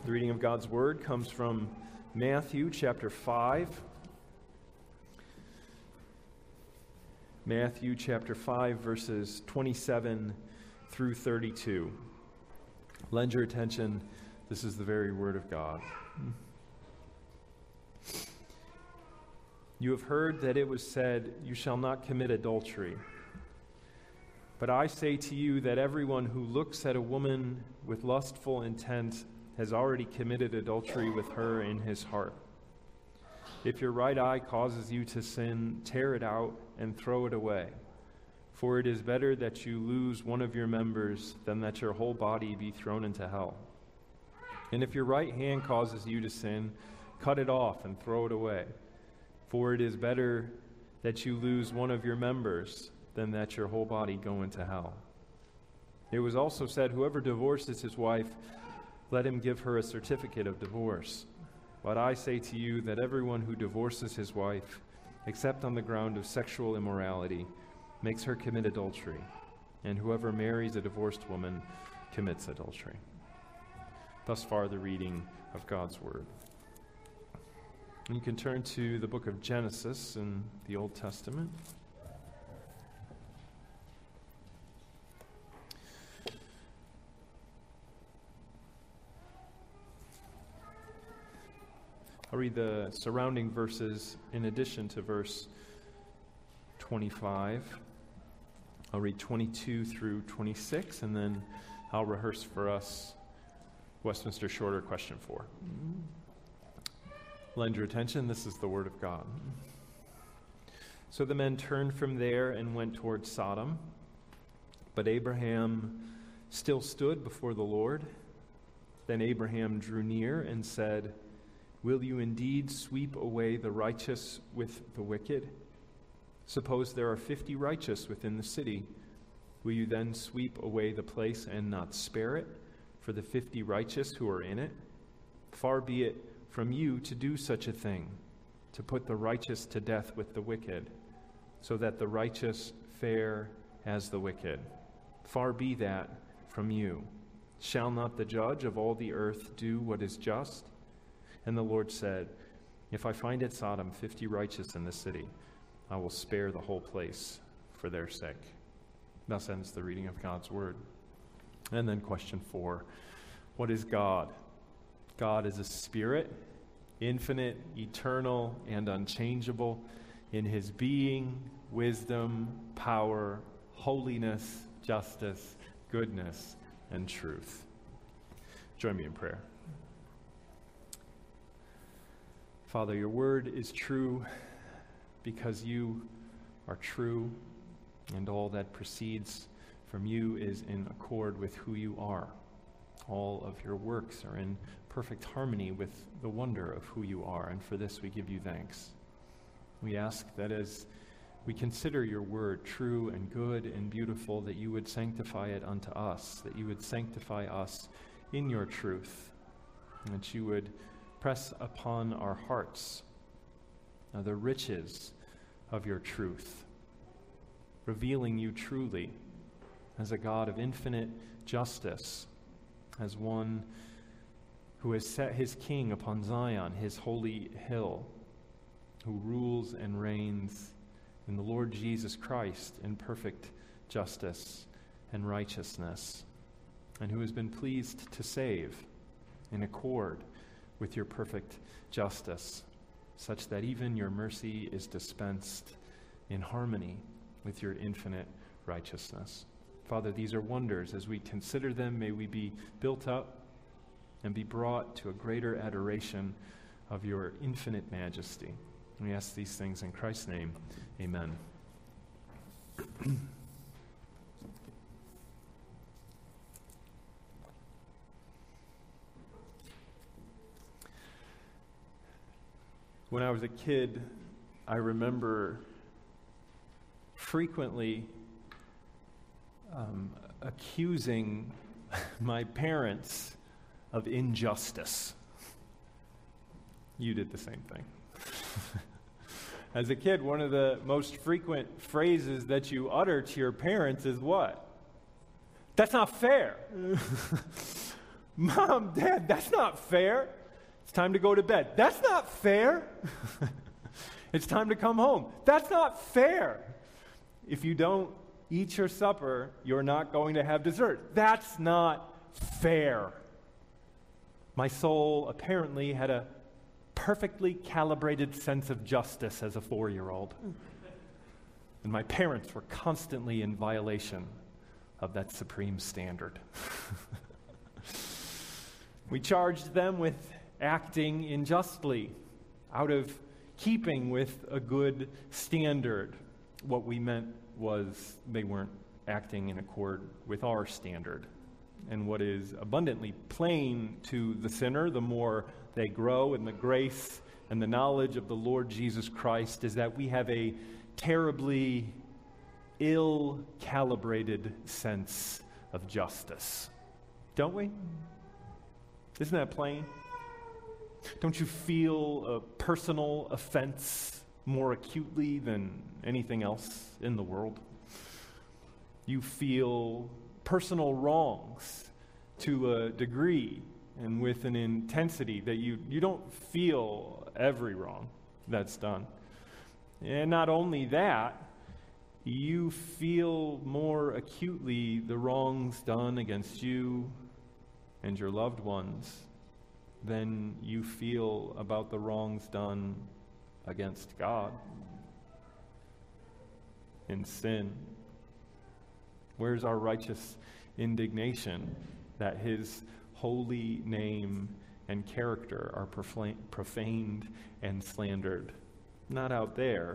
The reading of God's Word comes from Matthew chapter 5. Matthew chapter 5, verses 27 through 32. Lend your attention. This is the very Word of God. You have heard that it was said, "You shall not commit adultery." But I say to you that everyone who looks at a woman with lustful intent has already committed adultery with her in his heart. If your right eye causes you to sin, tear it out and throw it away. For it is better that you lose one of your members than that your whole body be thrown into hell. And if your right hand causes you to sin, cut it off and throw it away. For it is better that you lose one of your members than that your whole body go into hell. It was also said, whoever divorces his wife, let him give her a certificate of divorce. But I say to you that everyone who divorces his wife, except on the ground of sexual immorality, makes her commit adultery. And whoever marries a divorced woman commits adultery. Thus far, the reading of God's Word. You can turn to the book of Genesis in the Old Testament. I'll read the surrounding verses in addition to verse 25. I'll read 22 through 26, and then I'll rehearse for us Westminster Shorter question 4. Lend your attention. This is the Word of God. So the men turned from there and went toward Sodom. But Abraham still stood before the Lord. Then Abraham drew near and said, "Will you indeed sweep away the righteous with the wicked? Suppose there are 50 righteous within the city. Will you then sweep away the place and not spare it for the 50 righteous who are in it? Far be it from you to do such a thing, to put the righteous to death with the wicked, so that the righteous fare as the wicked. Far be that from you. Shall not the judge of all the earth do what is just?" And the Lord said, "If I find at Sodom 50 righteous in the city, I will spare the whole place for their sake." Thus ends the reading of God's Word. And then question 4. What is God? God is a spirit, infinite, eternal, and unchangeable in his being, wisdom, power, holiness, justice, goodness, and truth. Join me in prayer. Father, your word is true because you are true, and all that proceeds from you is in accord with who you are. All of your works are in perfect harmony with the wonder of who you are, and for this we give you thanks. We ask that as we consider your word true and good and beautiful, that you would sanctify it unto us, that you would sanctify us in your truth, and that you would press upon our hearts the riches of your truth, revealing you truly as a God of infinite justice, as one who has set his king upon Zion, his holy hill, who rules and reigns in the Lord Jesus Christ in perfect justice and righteousness, and who has been pleased to save in accord with your perfect justice, such that even your mercy is dispensed in harmony with your infinite righteousness. Father, these are wonders. As we consider them, may we be built up and be brought to a greater adoration of your infinite majesty. We ask these things in Christ's name. Amen. When I was a kid, I remember frequently accusing my parents of injustice. You did the same thing. As a kid, one of the most frequent phrases that you utter to your parents is what? That's not fair. Mom, Dad, that's not fair. It's time to go to bed. That's not fair. It's time to come home. That's not fair. If you don't eat your supper, you're not going to have dessert. That's not fair. My soul apparently had a perfectly calibrated sense of justice as a 4-year-old. And my parents were constantly in violation of that supreme standard. We charged them with acting unjustly, out of keeping with a good standard. What we meant was they weren't acting in accord with our standard. And what is abundantly plain to the sinner, the more they grow in the grace and the knowledge of the Lord Jesus Christ, is that we have a terribly ill-calibrated sense of justice. Don't we? Isn't that plain? Don't you feel a personal offense more acutely than anything else in the world? You feel personal wrongs to a degree and with an intensity that you don't feel every wrong that's done. And not only that, you feel more acutely the wrongs done against you and your loved ones than you feel about the wrongs done against God in sin. Where's our righteous indignation that his holy name and character are profaned and slandered? Not out there,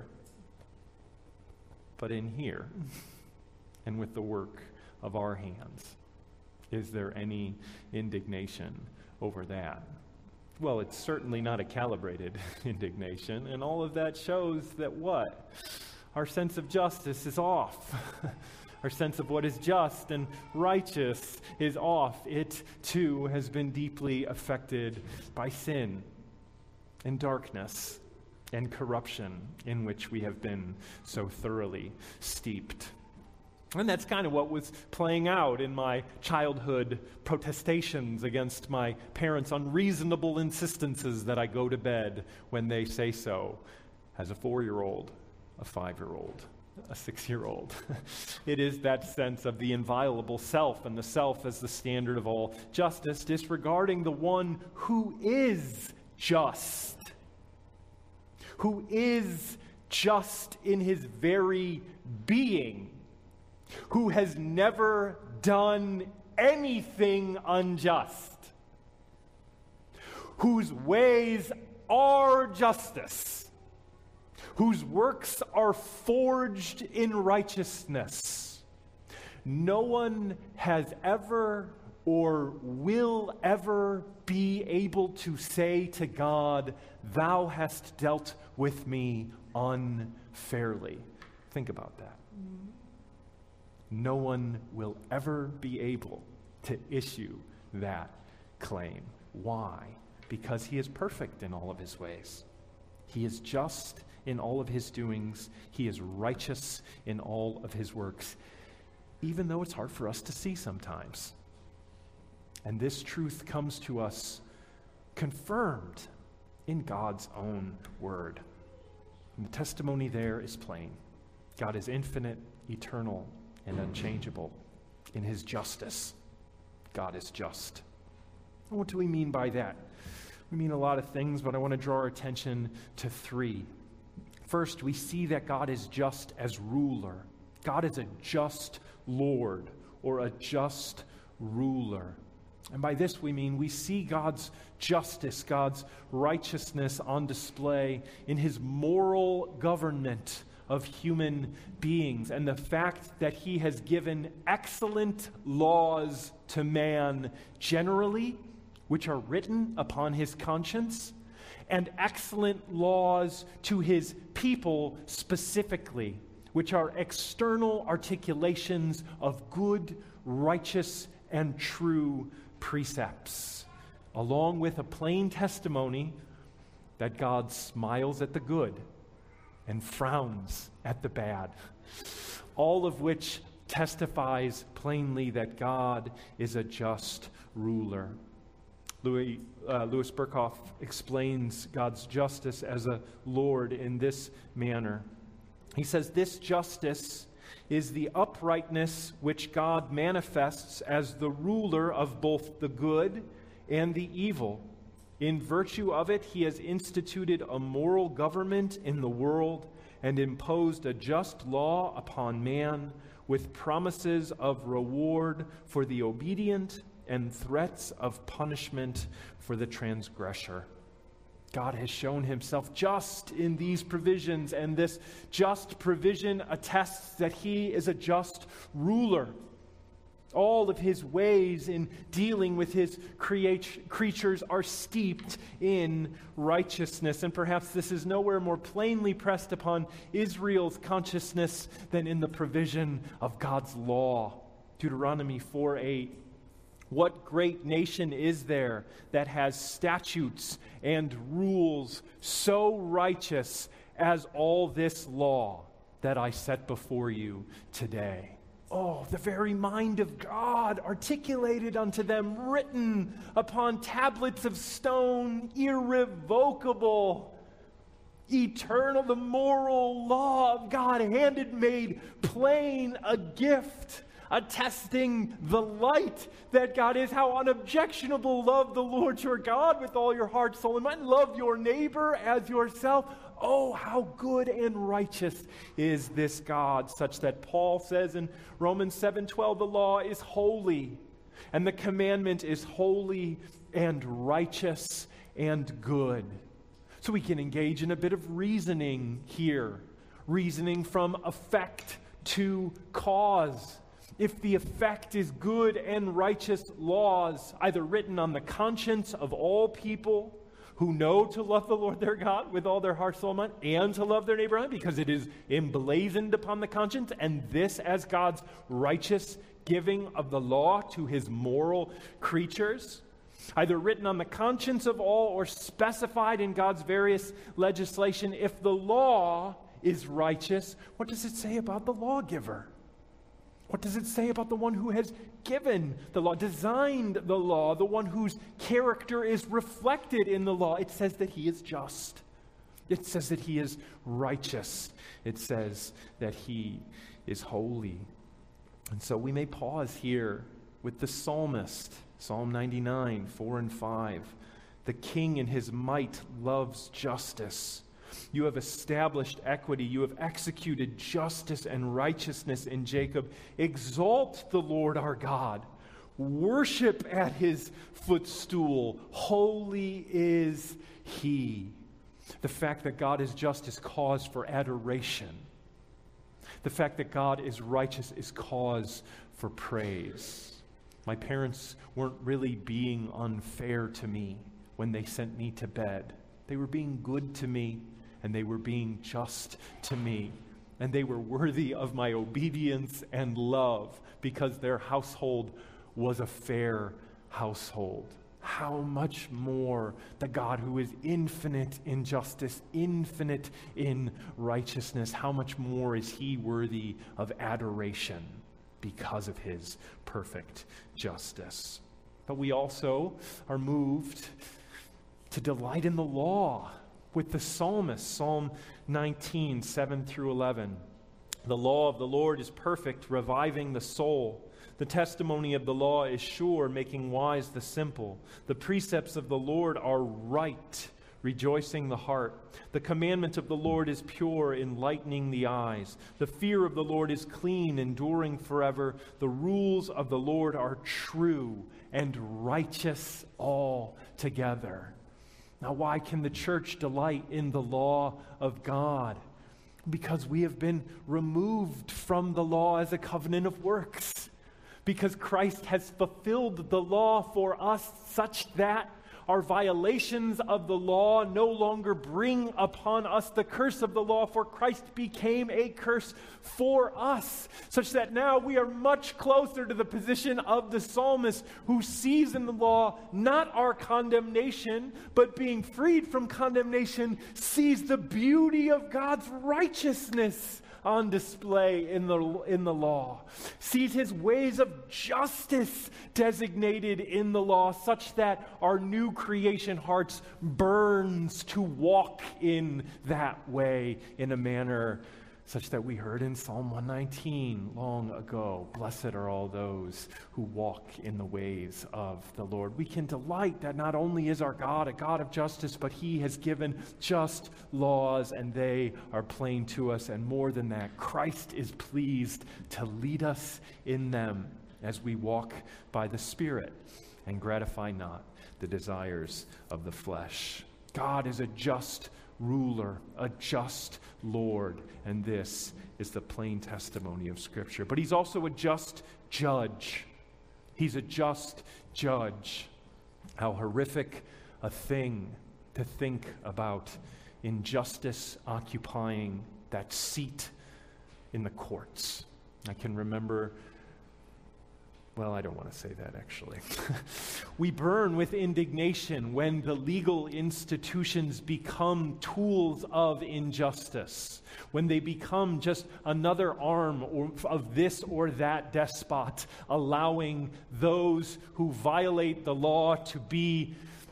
but in here and with the work of our hands. Is there any indignation over that? Well, it's certainly not a calibrated indignation, and all of that shows that what? Our sense of justice is off. Our sense of what is just and righteous is off. It, too, has been deeply affected by sin and darkness and corruption in which we have been so thoroughly steeped. And that's kind of what was playing out in my childhood protestations against my parents' unreasonable insistences that I go to bed when they say so, as a 4-year-old, a 5-year-old, a 6-year-old. It is that sense of the inviolable self, and the self as the standard of all justice, disregarding the one who is just, who is just in his very being, who has never done anything unjust, whose ways are justice, whose works are forged in righteousness. No one has ever or will ever be able to say to God, "Thou hast dealt with me unfairly." Think about that. No one will ever be able to issue that claim. Why? Because he is perfect in all of his ways. He is just in all of his doings. He is righteous in all of his works, even though it's hard for us to see sometimes. And this truth comes to us confirmed in God's own word. And the testimony there is plain. God is infinite, eternal, and unchangeable in his justice. God is just. And what do we mean by that? We mean a lot of things, but I want to draw our attention to 3. First, we see that God is just as ruler. God is a just Lord, or a just ruler. And by this we mean we see God's justice, God's righteousness on display in his moral government of human beings, and the fact that he has given excellent laws to man generally, which are written upon his conscience, and excellent laws to his people specifically, which are external articulations of good, righteous, and true precepts, along with a plain testimony that God smiles at the good and frowns at the bad, all of which testifies plainly that God is a just ruler. Louis Berkhoff explains God's justice as a Lord in this manner. He says, this justice is the uprightness which God manifests as the ruler of both the good and the evil. In virtue of it, he has instituted a moral government in the world and imposed a just law upon man with promises of reward for the obedient and threats of punishment for the transgressor. God has shown himself just in these provisions, and this just provision attests that he is a just ruler. All of his ways in dealing with his creatures are steeped in righteousness. And perhaps this is nowhere more plainly pressed upon Israel's consciousness than in the provision of God's law. Deuteronomy 4:8. What great nation is there that has statutes and rules so righteous as all this law that I set before you today? Oh, the very mind of God articulated unto them, written upon tablets of stone, irrevocable, eternal, the moral law of God, handed, made plain, a gift, attesting the light that God is. How unobjectionable: love the Lord your God with all your heart, soul, and mind. Love your neighbor as yourself. Oh, how good and righteous is this God, such that Paul says in Romans 7:12, the law is holy, and the commandment is holy and righteous and good. So we can engage in a bit of reasoning here, reasoning from effect to cause. If the effect is good and righteous laws, either written on the conscience of all people who know to love the Lord their God with all their heart, soul, mind, and to love their neighbor, because it is emblazoned upon the conscience, and this as God's righteous giving of the law to his moral creatures, either written on the conscience of all or specified in God's various legislation. If the law is righteous, what does it say about the lawgiver? What does it say about the one who has given the law, designed the law, the one whose character is reflected in the law? It says that he is just. It says that he is righteous. It says that he is holy. And so we may pause here with the psalmist, Psalm 99, 4 and 5. The king in his might loves justice. You have established equity. You have executed justice and righteousness in Jacob. Exalt the Lord our God. Worship at his footstool. Holy is he. The fact that God is just is cause for adoration. The fact that God is righteous is cause for praise. My parents weren't really being unfair to me when they sent me to bed. They were being good to me, and they were being just to me. And they were worthy of my obedience and love because their household was a fair household. How much more the God who is infinite in justice, infinite in righteousness, how much more is he worthy of adoration because of his perfect justice? But we also are moved to delight in the law with the psalmist, Psalm 19, 7 through 11. The law of the Lord is perfect, reviving the soul. The testimony of the law is sure, making wise the simple. The precepts of the Lord are right, rejoicing the heart. The commandment of the Lord is pure, enlightening the eyes. The fear of the Lord is clean, enduring forever. The rules of the Lord are true and righteous altogether. Now, why can the church delight in the law of God? Because we have been removed from the law as a covenant of works. Because Christ has fulfilled the law for us such that our violations of the law no longer bring upon us the curse of the law, for Christ became a curse for us, such that now we are much closer to the position of the psalmist, who sees in the law not our condemnation, but being freed from condemnation, sees the beauty of God's righteousness on display in the law, sees his ways of justice designated in the law, such that our new creation hearts burns to walk in that way in a manner such that we heard in Psalm 119 long ago, blessed are all those who walk in the ways of the Lord. We can delight that not only is our God a God of justice, but he has given just laws, and they are plain to us. And more than that, Christ is pleased to lead us in them as we walk by the Spirit and gratify not the desires of the flesh. God is a just ruler, a just Lord, and this is the plain testimony of Scripture. But he's also a just judge. He's a just judge. How horrific a thing to think about injustice occupying that seat in the courts. I can remember, well, I don't want to say that actually. We burn with indignation when the legal institutions become tools of injustice, when they become just another arm of this or that despot, allowing those who violate the law to be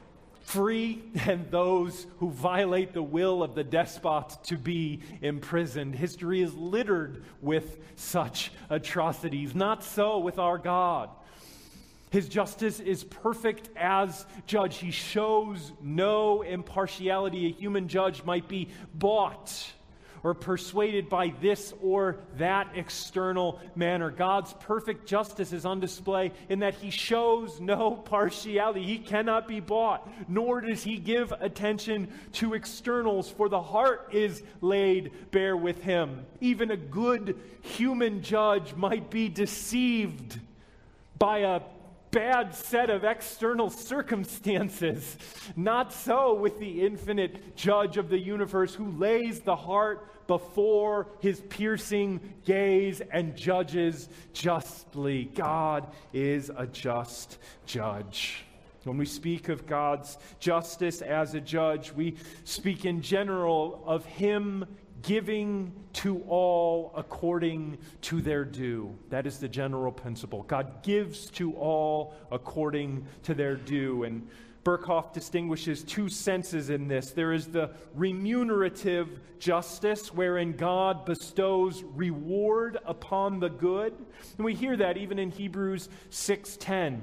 free and those who violate the will of the despot to be imprisoned. History is littered with such atrocities. Not so with our God. His justice is perfect as judge. He shows no impartiality. A human judge might be bought or persuaded by this or that external manner. God's perfect justice is on display in that he shows no partiality. He cannot be bought, nor does he give attention to externals, for the heart is laid bare with him. Even a good human judge might be deceived by a bad set of external circumstances. Not so with the infinite judge of the universe, who lays the heart before his piercing gaze and judges justly. God is a just judge. When we speak of God's justice as a judge, we speak in general of him giving to all according to their due. That is the general principle. God gives to all according to their due. And Berkhoff distinguishes two senses in this. There is the remunerative justice, wherein God bestows reward upon the good. And we hear that even in Hebrews 6:10.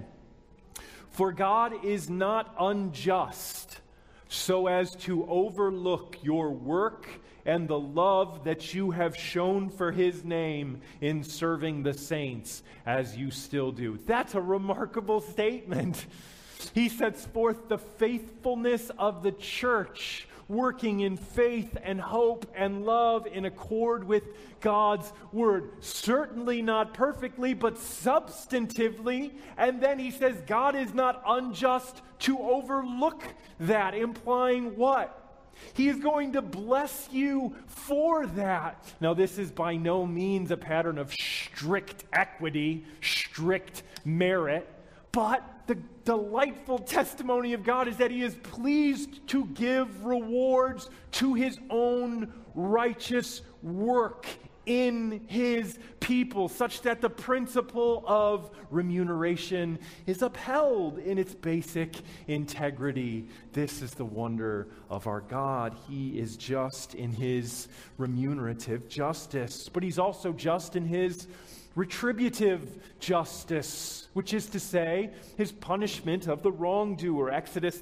For God is not unjust, so as to overlook your work and the love that you have shown for his name in serving the saints, as you still do. That's a remarkable statement. He sets forth the faithfulness of the church, working in faith and hope and love in accord with God's word. Certainly not perfectly, but substantively. And then he says God is not unjust to overlook that, implying what? He is going to bless you for that. Now, this is by no means a pattern of strict equity, strict merit, but the delightful testimony of God is that he is pleased to give rewards to his own righteous work in his people, such that the principle of remuneration is upheld in its basic integrity. This is the wonder of our God. He is just in his remunerative justice, but he's also just in his retributive justice, which is to say, his punishment of the wrongdoer. Exodus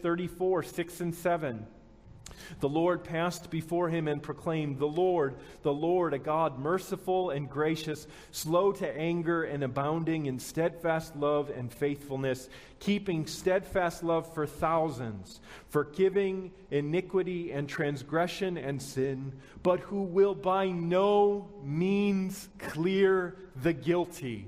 34:6-7. The Lord passed before him and proclaimed, the Lord, a God merciful and gracious, slow to anger and abounding in steadfast love and faithfulness, keeping steadfast love for thousands, forgiving iniquity and transgression and sin, but who will by no means clear the guilty,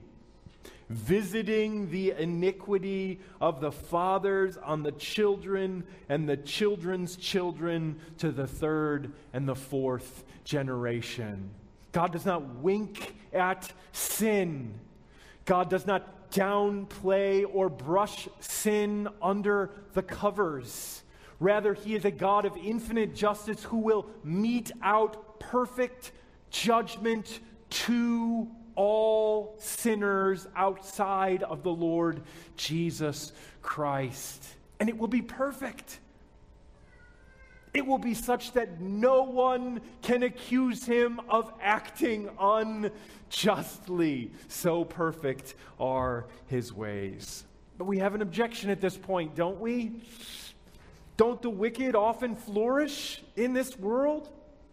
visiting the iniquity of the fathers on the children and the children's children to the third and the fourth generation. God does not wink at sin. God does not downplay or brush sin under the covers. Rather, he is a God of infinite justice who will mete out perfect judgment to all sinners outside of the Lord Jesus Christ. And it will be perfect. It will be such that no one can accuse him of acting unjustly. So perfect are his ways. But we have an objection at this point, don't we? Don't the wicked often flourish in this world?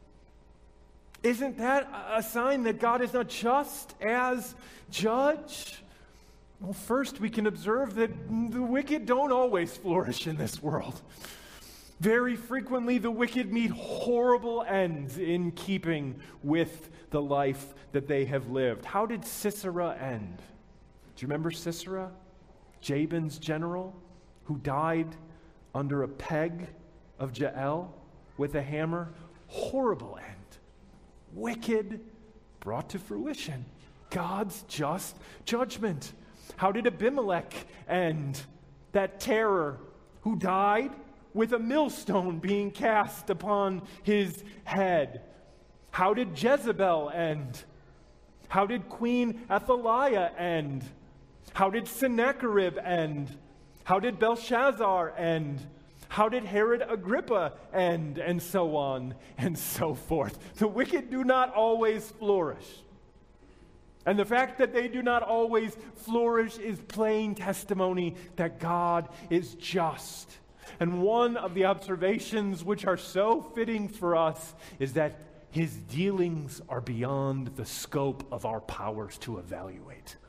Isn't that a sign that God is not just as judge? Well, first we can observe that the wicked don't always flourish in this world. Very frequently, the wicked meet horrible ends in keeping with the life that they have lived. How did Sisera end? Do you remember Sisera? Jabin's general who died under a peg of Jael with a hammer? Horrible end. Wicked brought to fruition. God's just judgment. How did Abimelech end? That terror who died with a millstone being cast upon his head. How did Jezebel end? How did Queen Athaliah end? How did Sennacherib end? How did Belshazzar end? How did Herod Agrippa end? And so on and so forth. The wicked do not always flourish. And the fact that they do not always flourish is plain testimony that God is just. And one of the observations which are so fitting for us is that his dealings are beyond the scope of our powers to evaluate.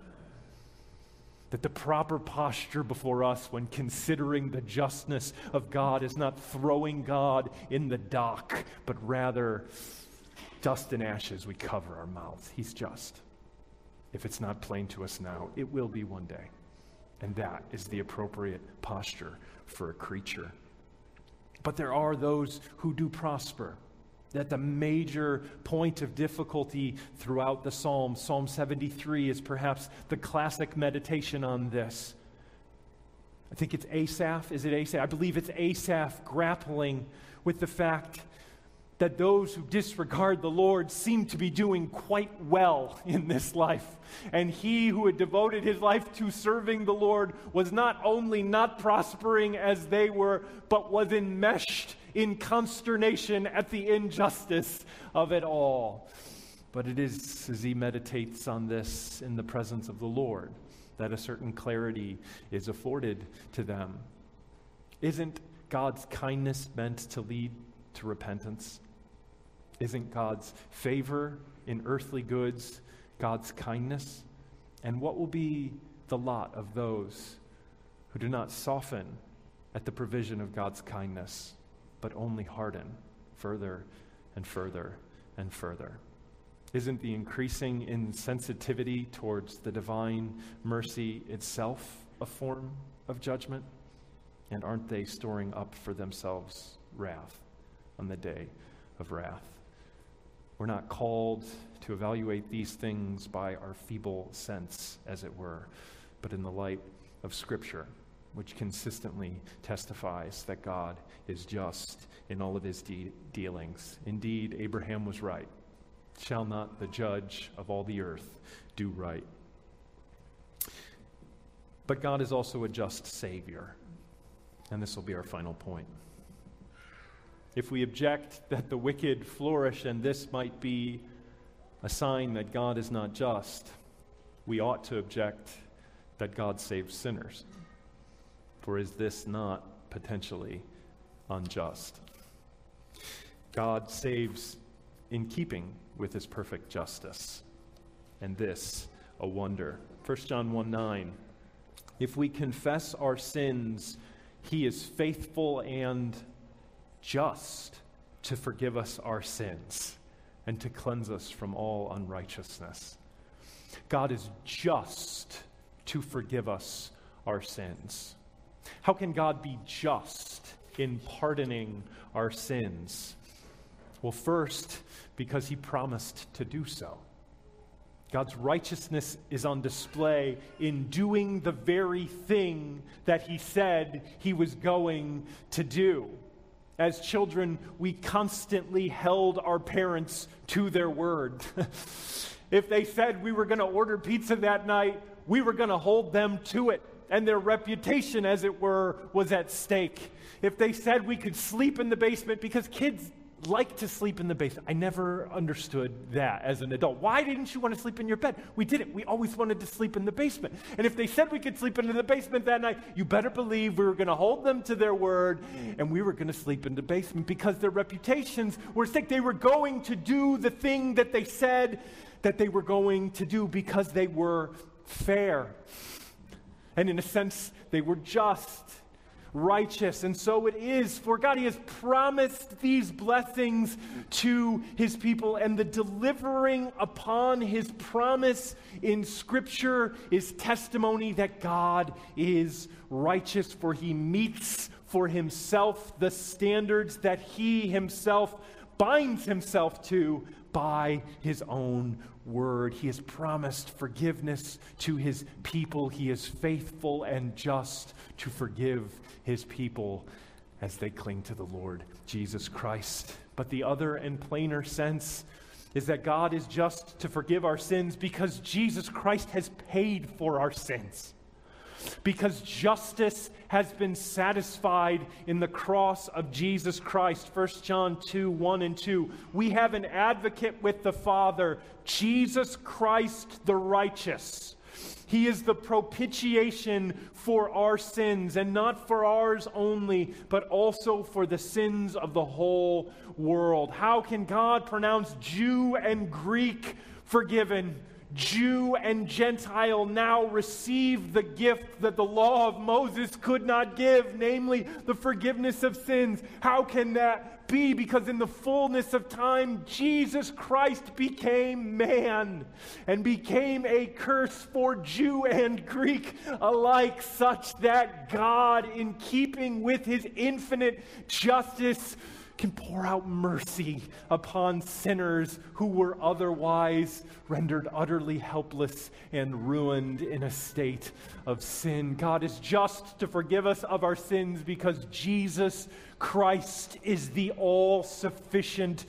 That the proper posture before us when considering the justness of God is not throwing God in the dock, but rather dust and ashes we cover our mouths. He's just. If it's not plain to us now, it will be one day. And that is the appropriate posture for a creature. But there are those who do prosper. That's a major point of difficulty throughout the Psalms. Psalm 73 is perhaps the classic meditation on this. I think it's Asaph. Is it Asaph? I believe it's Asaph grappling with the fact that those who disregard the Lord seem to be doing quite well in this life. And he who had devoted his life to serving the Lord was not only not prospering as they were, but was enmeshed in consternation at the injustice of it all. But it is as he meditates on this in the presence of the Lord that a certain clarity is afforded to them. Isn't God's kindness meant to lead to repentance? Isn't God's favor in earthly goods God's kindness? And what will be the lot of those who do not soften at the provision of God's kindness, but only harden further and further and further? Isn't the increasing insensitivity towards the divine mercy itself a form of judgment? And aren't they storing up for themselves wrath on the day of wrath? We're not called to evaluate these things by our feeble sense, as it were, but in the light of Scripture, which consistently testifies that God is just in all of his dealings. Indeed, Abraham was right. Shall not the judge of all the earth do right? But God is also a just Savior. And this will be our final point. If we object that the wicked flourish and this might be a sign that God is not just, we ought to object that God saves sinners. For is this not potentially unjust? God saves in keeping with his perfect justice, and this a wonder. 1 John 1:9, if we confess our sins, he is faithful and just to forgive us our sins and to cleanse us from all unrighteousness. God is just to forgive us our sins. How can God be just in pardoning our sins? Well, first, because he promised to do so. God's righteousness is on display in doing the very thing that he said he was going to do. As children, we constantly held our parents to their word. If they said we were going to order pizza that night, we were going to hold them to it. And their reputation, as it were, was at stake. If they said we could sleep in the basement, because kids like to sleep in the basement. I never understood that as an adult. Why didn't you want to sleep in your bed? We didn't. We always wanted to sleep in the basement. And if they said we could sleep in the basement that night, you better believe we were going to hold them to their word and we were going to sleep in the basement because their reputations were at stake. They were going to do the thing that they said that they were going to do because they were fair. And in a sense, they were just, righteous. And so it is, for God, He has promised these blessings to His people, and the delivering upon His promise in Scripture is testimony that God is righteous, for He meets for Himself the standards that He Himself binds Himself to by His own word. He has promised forgiveness to His people. He is faithful and just to forgive His people as they cling to the Lord Jesus Christ. But the other and plainer sense is that God is just to forgive our sins because Jesus Christ has paid for our sins. Because justice has been satisfied in the cross of Jesus Christ. 1 John 2, 1 and 2. We have an advocate with the Father, Jesus Christ the righteous. He is the propitiation for our sins, and not for ours only, but also for the sins of the whole world. How can God pronounce Jew and Greek forgiven? Jew and Gentile now receive the gift that the law of Moses could not give, namely the forgiveness of sins. How can that be? Because in the fullness of time, Jesus Christ became man and became a curse for Jew and Greek alike, such that God, in keeping with His infinite justice, can pour out mercy upon sinners who were otherwise rendered utterly helpless and ruined in a state of sin. God is just to forgive us of our sins because Jesus Christ is the all-sufficient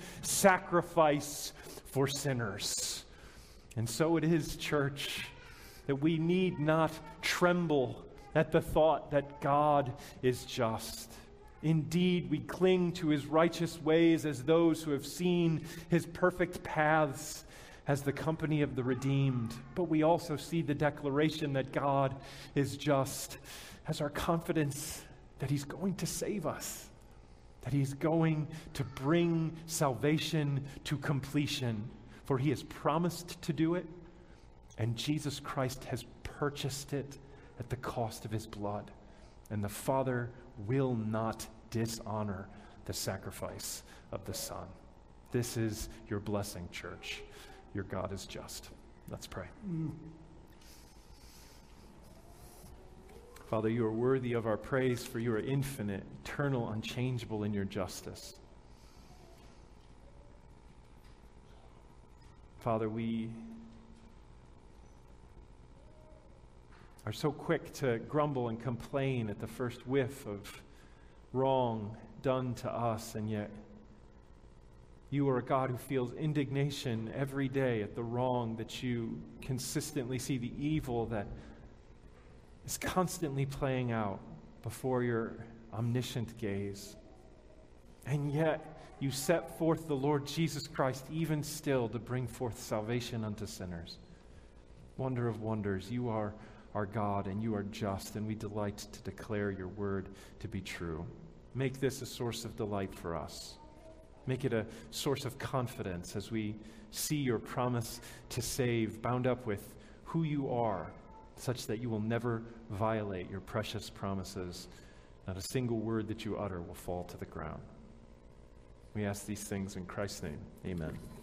sacrifice for sinners. And so it is, church, that we need not tremble at the thought that God is just. Indeed, we cling to His righteous ways as those who have seen His perfect paths as the company of the redeemed. But we also see the declaration that God is just as our confidence that He's going to save us, that He's going to bring salvation to completion. For He has promised to do it, and Jesus Christ has purchased it at the cost of His blood. And the Father will not dishonor the sacrifice of the Son. This is your blessing, church. Your God is just. Let's pray. Father, you are worthy of our praise, for you are infinite, eternal, unchangeable in your justice. Father, we are so quick to grumble and complain at the first whiff of wrong done to us, and yet you are a God who feels indignation every day at the wrong that you consistently see, the evil that is constantly playing out before your omniscient gaze. And yet you set forth the Lord Jesus Christ even still to bring forth salvation unto sinners. Wonder of wonders, you are our God, and you are just, and we delight to declare your word to be true. Make this a source of delight for us. Make it a source of confidence as we see your promise to save bound up with who you are, such that you will never violate your precious promises. Not a single word that you utter will fall to the ground. We ask these things in Christ's name. Amen.